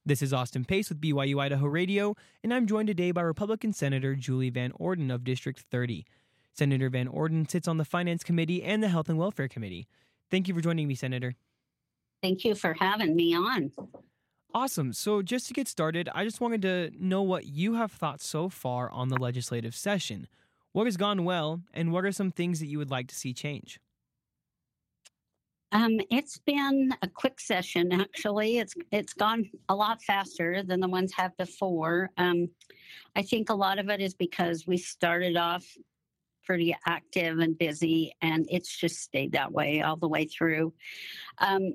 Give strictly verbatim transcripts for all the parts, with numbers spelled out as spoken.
This is Austin Pace with B Y U Idaho Radio, and I'm joined today by Republican Senator Julie Van Orden of District thirty. Senator Van Orden sits on the Finance Committee and the Health and Welfare Committee. Thank you for joining me, Senator. Thank you for having me on. Awesome. So just to get started, I just wanted to know what you have thought so far on the legislative session. What has gone well, and what are some things that you would like to see change? Um, it's been a quick session, actually. It's it's gone a lot faster than the ones have before. Um, I think a lot of it is because we started off pretty active and busy, and it's just stayed that way all the way through. Um,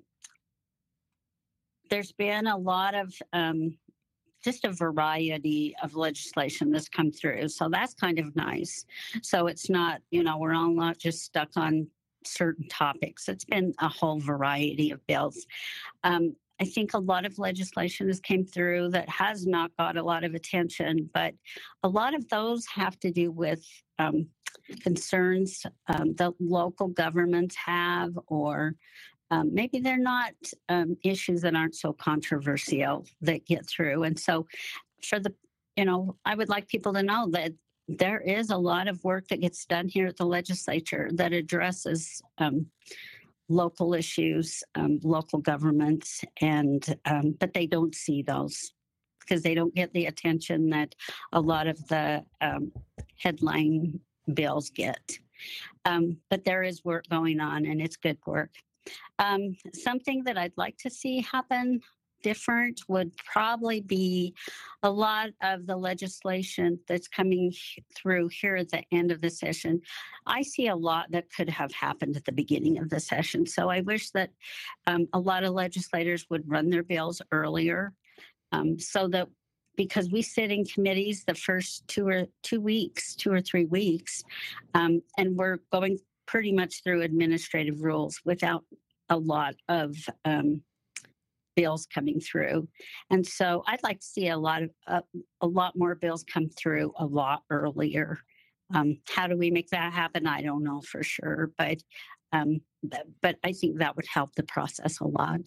there's been a lot of um, just a variety of legislation that's come through, so that's kind of nice. So it's not, you know, we're all not just stuck on certain topics. It's been a whole variety of bills. Um, I think a lot of legislation has came through that has not got a lot of attention, but a lot of those have to do with um, concerns um, that local governments have, or um, maybe they're not um, issues that aren't so controversial that get through. And so for the, you know, I would like people to know that there is a lot of work that gets done here at the legislature that addresses um, local issues, um, local governments, and um, but they don't see those because they don't get the attention that a lot of the um, headline bills get. Um, but there is work going on, and it's good work. Um, something that I'd like to see happen different would probably be a lot of the legislation that's coming through here at the end of the session. I see a lot that could have happened at the beginning of the session. So I wish that um, a lot of legislators would run their bills earlier um, so that because we sit in committees the first two or two weeks, two or three weeks, um, and we're going pretty much through administrative rules without a lot of um, bills coming through. And so I'd like to see a lot of uh, a lot more bills come through a lot earlier. Um, how do we make that happen? I don't know for sure, but um, but, but I think that would help the process a lot.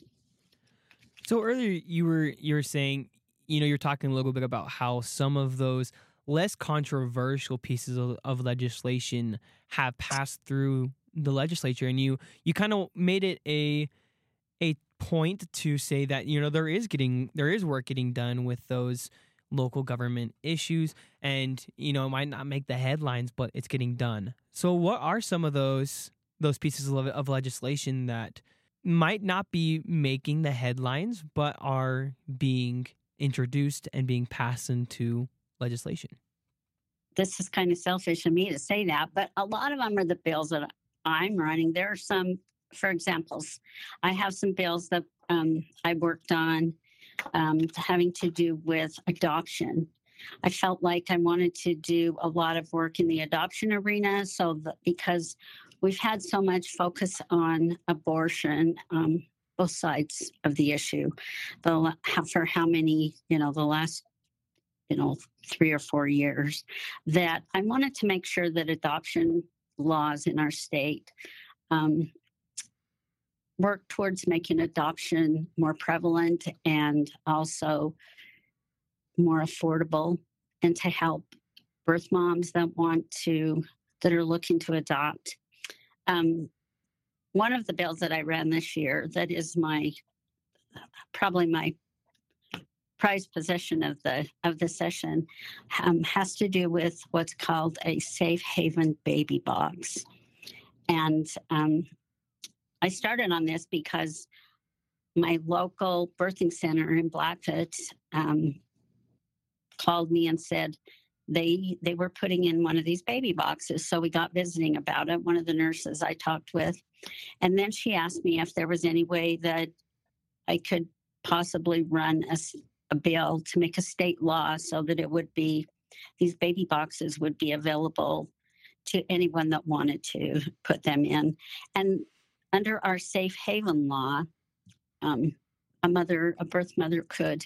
So earlier you were you were saying, you know, you're talking a little bit about how some of those less controversial pieces of, of legislation have passed through the legislature, and you you kind of made it a a point to say that, you know, there is getting there is work getting done with those local government issues, and, you know, it might not make the headlines, but it's getting done. So what are some of those those pieces of, of legislation that might not be making the headlines but are being introduced and being passed into legislation? This is kind of selfish of me to say that, but a lot of them are the bills that I'm running. There are some, for examples, I have some bills that um, I worked on um, having to do with adoption. I felt like I wanted to do a lot of work in the adoption arena, so that because we've had so much focus on abortion, um, both sides of the issue, the, for how many, you know, the last, you know, three or four years, that I wanted to make sure that adoption laws in our state um, work towards making adoption more prevalent and also more affordable, and to help birth moms that want to, that are looking to adopt. Um, one of the bills that I ran this year that is my, probably my prized possession of the of the session um, has to do with what's called a safe haven baby box. And um, I started on this because my local birthing center in Blackfoot um, called me and said they they were putting in one of these baby boxes. So we got visiting about it, one of the nurses I talked with. And then she asked me if there was any way that I could possibly run a, a bill to make a state law so that it would be, these baby boxes would be available to anyone that wanted to put them in. And under our safe haven law, um, a mother, a birth mother could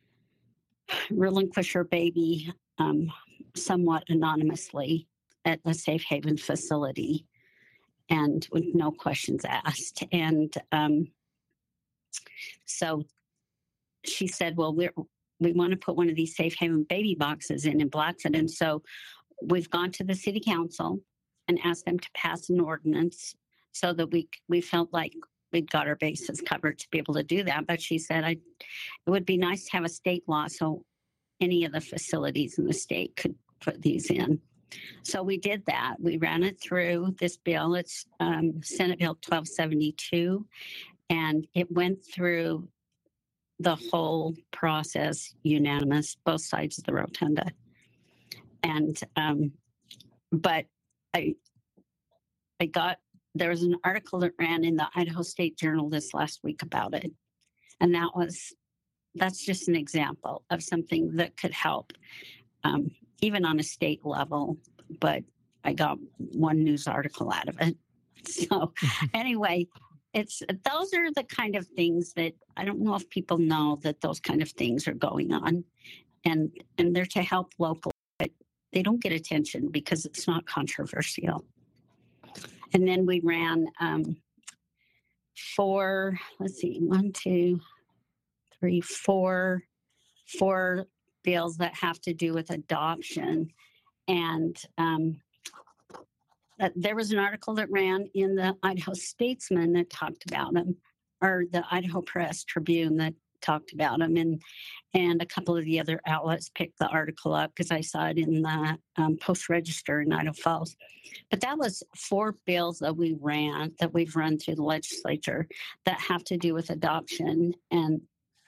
relinquish her baby um, somewhat anonymously at a safe haven facility and with no questions asked. And um, so she said, well, we're, we want to put one of these safe haven baby boxes in in Blackfoot. And so we've gone to the city council and asked them to pass an ordinance so that we we felt like we'd got our bases covered to be able to do that. But she said, I, it would be nice to have a state law so any of the facilities in the state could put these in. So we did that. We ran it through this bill. It's um, Senate Bill twelve seventy-two, and it went through the whole process unanimous, both sides of the rotunda. And, um, but I, I got, there was an article that ran in the Idaho State Journal this last week about it. And that was, that's just an example of something that could help, um, even on a state level. But I got one news article out of it. So anyway, it's, those are the kind of things that I don't know if people know that those kind of things are going on, and, and they're to help local, but they don't get attention because it's not controversial. And then we ran um, four, let's see, one, two, three, four, four bills that have to do with adoption. And um, uh, there was an article that ran in the Idaho Statesman that talked about them, or the Idaho Press Tribune that talked about them, and and a couple of the other outlets picked the article up because I saw it in the um, Post-Register in Idaho Falls. But that was four bills that we ran, that we've run through the legislature that have to do with adoption, and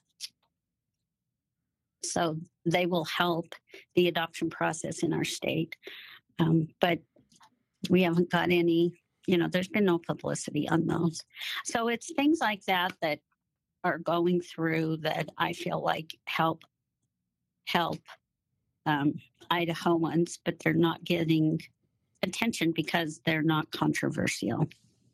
so they will help the adoption process in our state. Um, but we haven't got any, you know, there's been no publicity on those. So it's things like that that are going through that I feel like help help um, Idahoans, but they're not getting attention because they're not controversial.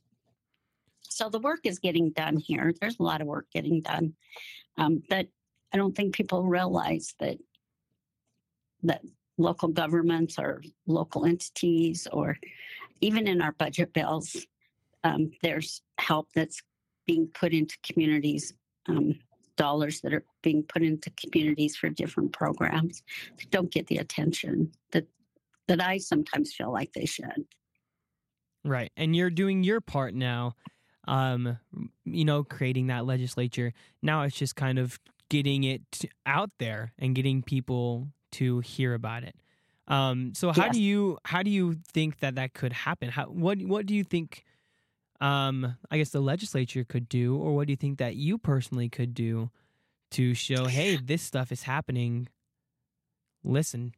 So the work is getting done here. There's a lot of work getting done, um, but I don't think people realize that that local governments or local entities, or even in our budget bills, um, there's help that's being put into communities, um, dollars that are being put into communities for different programs that don't get the attention that that I sometimes feel like they should. Right. And you're doing your part now, um, you know, creating that legislature. Now it's just kind of getting it out there and getting people to hear about it. Um, so how Yes. do you how do you think that that could happen? How what what do you think? Um, I guess the legislature could do, or what do you think that you personally could do to show, hey, this stuff is happening? Listen.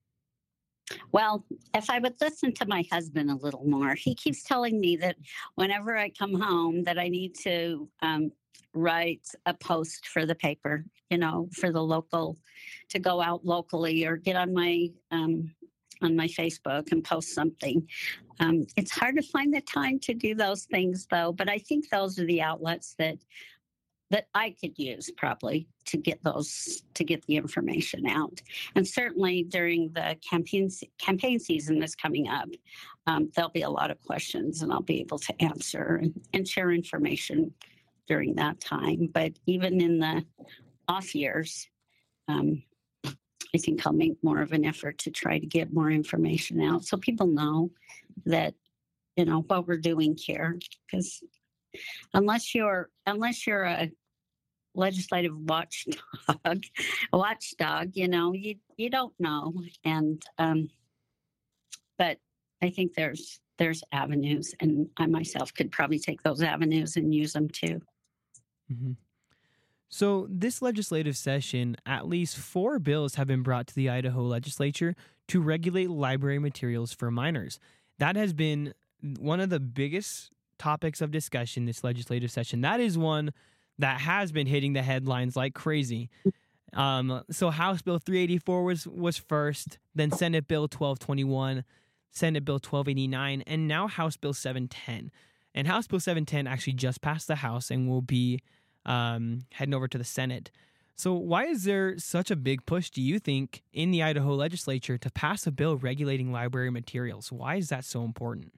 Well, if I would listen to my husband a little more, he keeps telling me that whenever I come home that I need to um, write a post for the paper, you know, for the local, to go out locally or get on my um, on my Facebook and post something. Um, it's hard to find the time to do those things, though. But I think those are the outlets that that I could use probably to get those, to get the information out. And certainly during the campaign campaign season that's coming up, um, there'll be a lot of questions and I'll be able to answer and, and share information during that time. But even in the off years, um, I think I'll make more of an effort to try to get more information out so people know that, you know, what we're doing here. Because unless you're unless you're a legislative watchdog, watchdog, you know, you you don't know. And um, but I think there's there's avenues, and I myself could probably take those avenues and use them too. Mm-hmm. So this legislative session, at least four bills have been brought to the Idaho legislature to regulate library materials for minors. That has been one of the biggest topics of discussion this legislative session. That is one that has been hitting the headlines like crazy. Um, so House Bill three eighty-four was, was first, then Senate Bill twelve twenty-one, Senate Bill twelve eighty-nine, and now House Bill seven ten. And House Bill seven ten actually just passed the House and will be um, heading over to the Senate. So why is there such a big push, do you think, in the Idaho legislature to pass a bill regulating library materials? Why is that so important?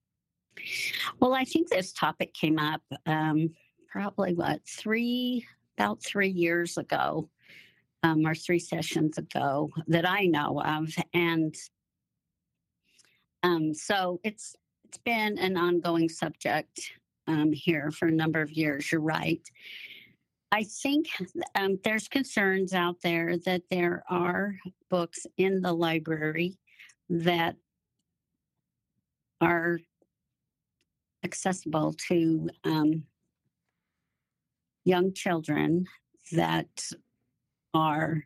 Well, I think this topic came up um, probably, what, three, about three years ago, um, or three sessions ago that I know of, and um, so it's it's been an ongoing subject um, here for a number of years. You're right. I think um, there's concerns out there that there are books in the library that are accessible to um, young children that are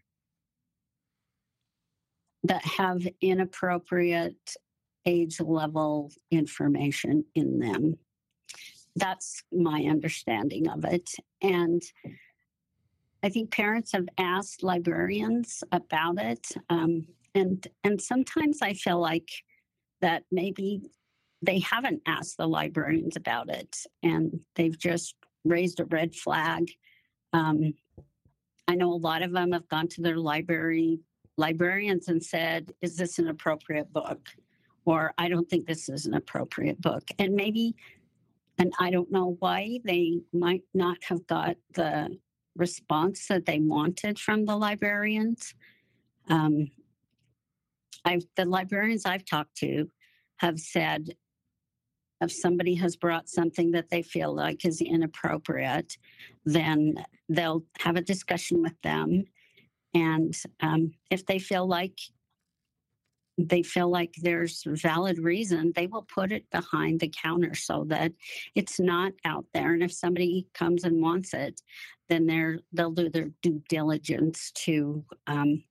that have inappropriate age level information in them. That's my understanding of it. And I think parents have asked librarians about it. Um, and and sometimes I feel like that maybe they haven't asked the librarians about it and they've just raised a red flag. Um, I know a lot of them have gone to their library librarians and said, is this an appropriate book? Or I don't think this is an appropriate book. And maybe, and I don't know why they might not have got the response that they wanted from the librarians. Um, I've, the librarians I've talked to have said if somebody has brought something that they feel like is inappropriate, then they'll have a discussion with them. And um, if they feel like they feel like there's valid reason, they will put it behind the counter so that it's not out there. And if somebody comes and wants it, then they're they'll do their due diligence to um,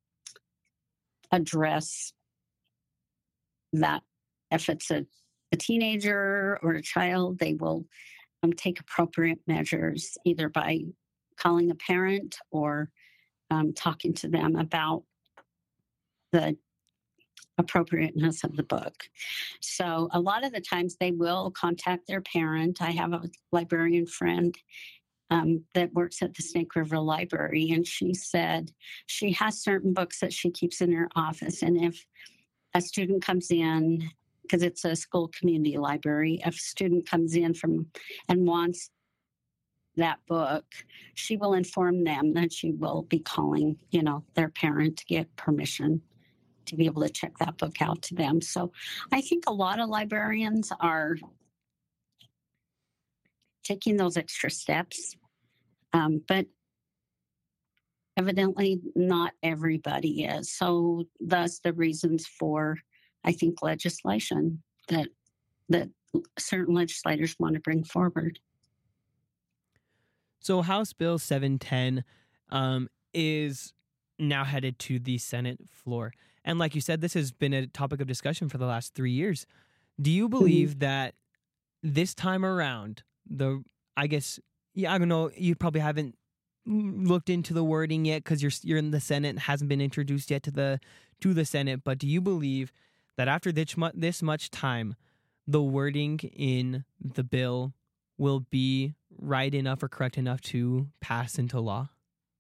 address that. If it's a, a teenager or a child, they will um, take appropriate measures either by calling a parent or um, talking to them about the appropriateness of the book. So a lot of the times they will contact their parent. I have a librarian friend um, that works at the Snake River Library, and she said she has certain books that she keeps in her office. And if a student comes in, because it's a school community library, if a student comes in from and wants that book, she will inform them that she will be calling, you know, their parent to get permission to be able to check that book out to them. So I think a lot of librarians are taking those extra steps, um, but evidently not everybody is. So thus the reasons for, I think, legislation that that certain legislators want to bring forward. So House Bill seven ten um, is now headed to the Senate floor. And like you said, this has been a topic of discussion for the last three years. Do you believe mm-hmm. that this time around, the I guess, yeah, I don't know, you probably haven't looked into the wording yet because you're you're in the Senate and hasn't been introduced yet to the to the Senate. But do you believe that after this much, this much time, the wording in the bill will be right enough or correct enough to pass into law?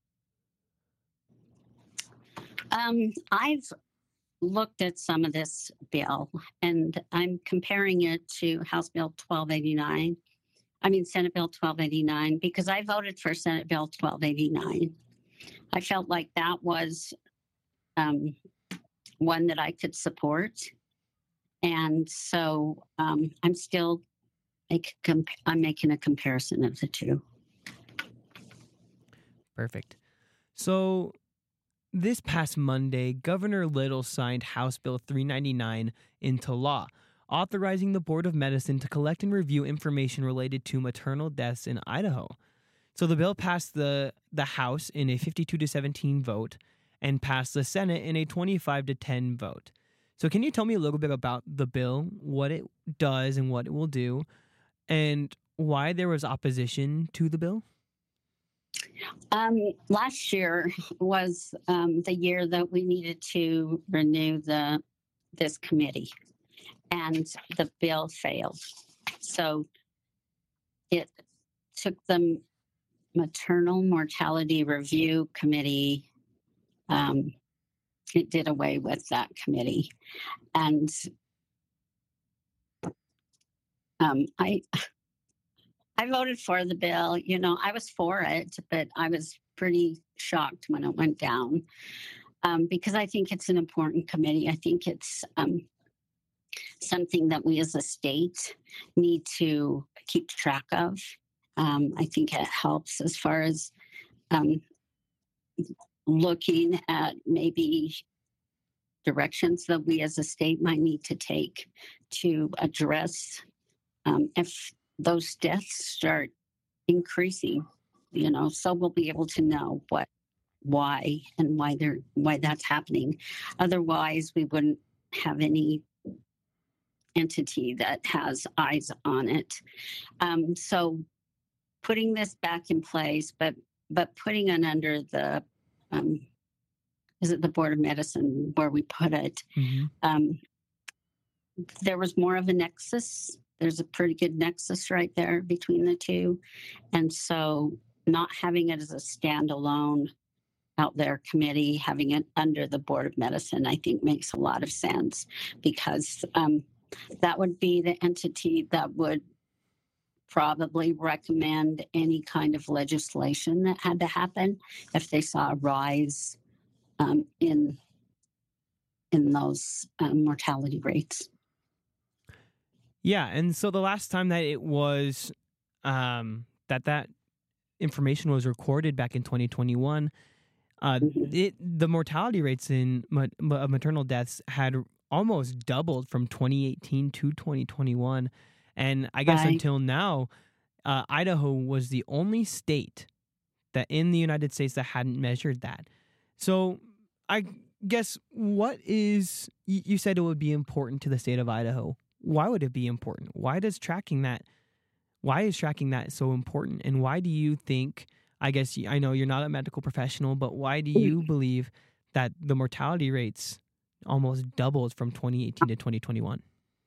Um, I've looked at some of this bill, and I'm comparing it to House Bill twelve eighty-nine. I mean, Senate Bill twelve eighty-nine, because I voted for Senate Bill twelve eighty-nine. I felt like that was um, one that I could support. And so um, I'm still make, comp- I'm making a comparison of the two. Perfect. So this past Monday, Governor Little signed House Bill three ninety-nine into law, authorizing the Board of Medicine to collect and review information related to maternal deaths in Idaho. So the bill passed the, the House in a fifty-two to seventeen vote and passed the Senate in a twenty-five to ten vote. So can you tell me a little bit about the bill, what it does and what it will do, and why there was opposition to the bill? Um, last year was um, the year that we needed to renew the this committee, and the bill failed. So it took the Maternal Mortality Review Committee. Um, it did away with that committee, and um, I I voted for the bill. You know, I was for it, but I was pretty shocked when it went down um, because I think it's an important committee. I think it's um, something that we as a state need to keep track of. Um, I think it helps as far as um, looking at maybe directions that we as a state might need to take to address um, if those deaths start increasing, you know, so we'll be able to know what, why, and why they're why that's happening. Otherwise, we wouldn't have any entity that has eyes on it. Um, so, putting this back in place, but but putting it under the um, is it the Board of Medicine where we put it? Mm-hmm. Um, there was more of a nexus. There's a pretty good nexus right there between the two. And so not having it as a standalone out there committee, having it under the Board of Medicine, I think makes a lot of sense because um, that would be the entity that would probably recommend any kind of legislation that had to happen if they saw a rise um, in in those um, mortality rates. Yeah, and so the last time that it was um, that that information was recorded back in twenty twenty-one, uh, Mhm. it the mortality rates in ma- ma- of maternal deaths had almost doubled from twenty eighteen to twenty twenty-one, and I guess Right. until now, uh, Idaho was the only state that in the United States that hadn't measured that. So I guess what is y- you said it would be important to the state of Idaho. Why would it be important? Why does tracking that? Why is tracking that so important? And why do you think? I guess y- I know you're not a medical professional, but why do you believe that the mortality rates almost doubled from twenty eighteen to twenty twenty-one?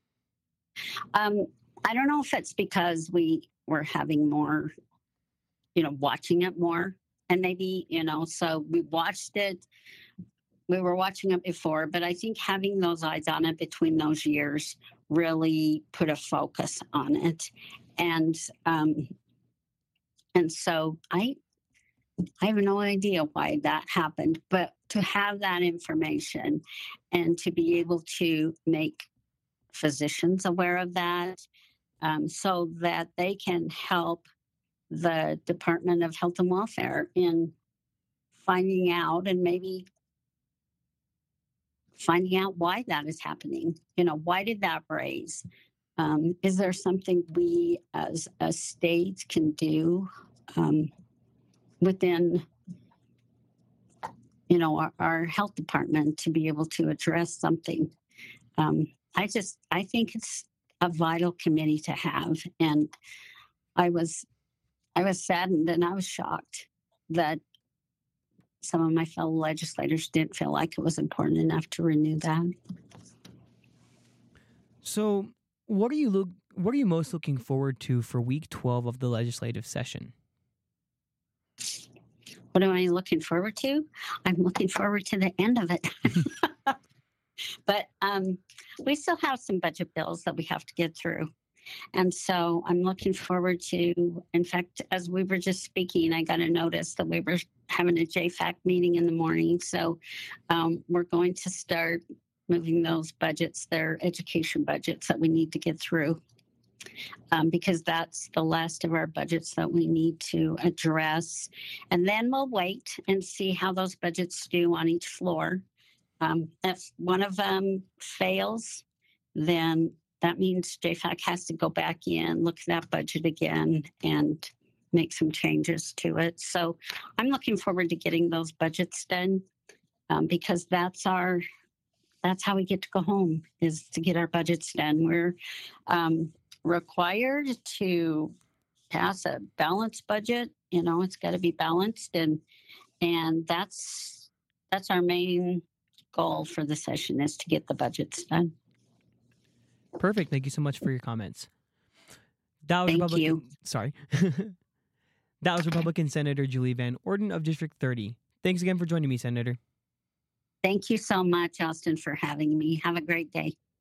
Um, I don't know if it's because we were having more, you know, watching it more. And maybe, you know, so we watched it, we were watching it before, but I think having those eyes on it between those years really put a focus on it. And um, and so I I have no idea why that happened, but to have that information and to be able to make physicians aware of that um, so that they can help the Department of Health and Welfare in finding out and maybe finding out why that is happening. You know, why did that raise? Um, is there something we as a state can do um, within, you know, our, our health department to be able to address something? Um, I just, I think it's a vital committee to have. And I was, I was saddened and I was shocked that some of my fellow legislators didn't feel like it was important enough to renew that. So, what are you look? What are you most looking forward to for week twelve of the legislative session? What am I looking forward to? I'm looking forward to the end of it. But um, we still have some budget bills that we have to get through. And so I'm looking forward to, in fact, as we were just speaking, I got a notice that we were having a J FAC meeting in the morning. So um, we're going to start moving those budgets, their education budgets that we need to get through. Um, because that's the last of our budgets that we need to address. And then we'll wait and see how those budgets do on each floor. Um, if one of them fails, then that means J FAC has to go back in, look at that budget again, and make some changes to it. So I'm looking forward to getting those budgets done um, because that's our that's how we get to go home, is to get our budgets done. We're um, required to pass a balanced budget. You know, it's got to be balanced, and and that's that's our main goal for the session, is to get the budgets done. Perfect. Thank you so much for your comments. That was Thank Republican. you. Sorry. That was Republican Senator Julie Van Orden of District thirty. Thanks again for joining me, Senator. Thank you so much, Austin, for having me. Have a great day.